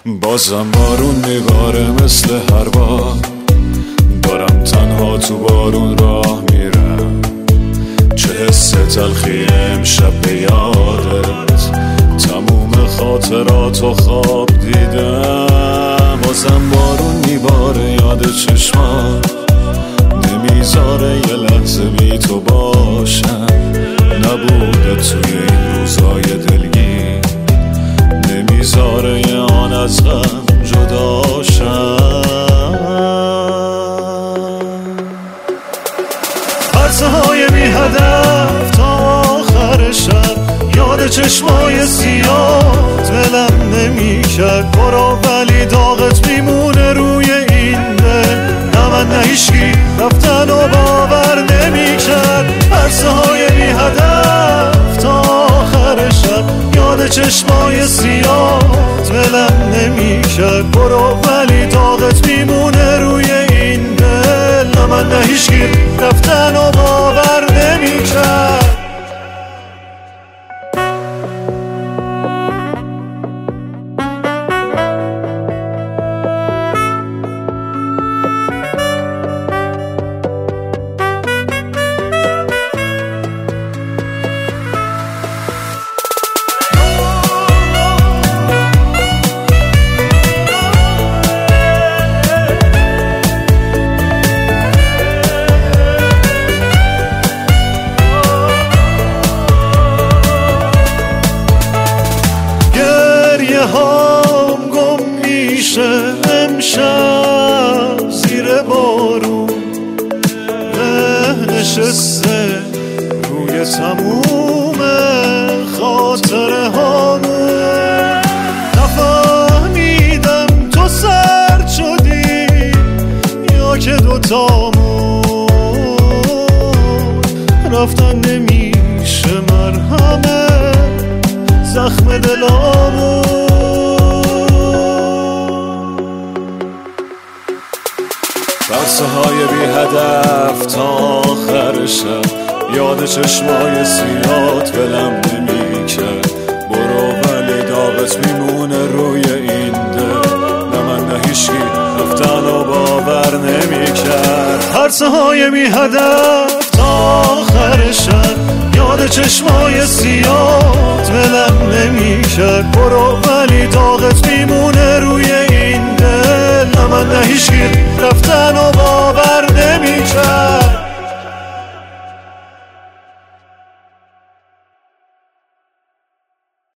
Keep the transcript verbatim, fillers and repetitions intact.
بازم بارون میباره مثل هر بار، دارم تنها تو بارون راه میرم. چه حس تلخی امشب به یادت، تموم خاطراتو خواب دیدم. بازم بارون میباره یاد چشمات، نمیذاره یه لحظه بی تو باشم. نبوده توی این روزای دلگیر، نمیذاره یه آن از غم جداشم. پرسه های بی هدف تا آخر شب، یاد چشمای سیاه دلم نمیکرد. برو ولی داغت میمونه روی این دل، نه من نه هیچکی رفتن و باور نمیکرد. پرسه های بی هدف تا آخر شب، یاد چشمای سیاه دلم نمیکرد. برو ولی داغت میمونه روی این دل، نه من نه هیچکی رفتن و باور نمیکرد. هام گم میشه امشب زیر بارون، نشسته روی تموم خاطره هامون. نفهمیدم تو سرد شدی یا که دوتامون رفتن نمیشه مرهمه زخم دلامون. پرسه های بی هدف تا آخر شب، یاد چشمای سیاه دلم نمیکرد. برو ولی داغت میمونه روی این دل، نه من نه هیچکی رفتن و باور نمیکرد. پرسه های بی هدف تا آخر شب، یاد چشمای سیاه دلم نمیکرد. برو ولی داغت میمونه روی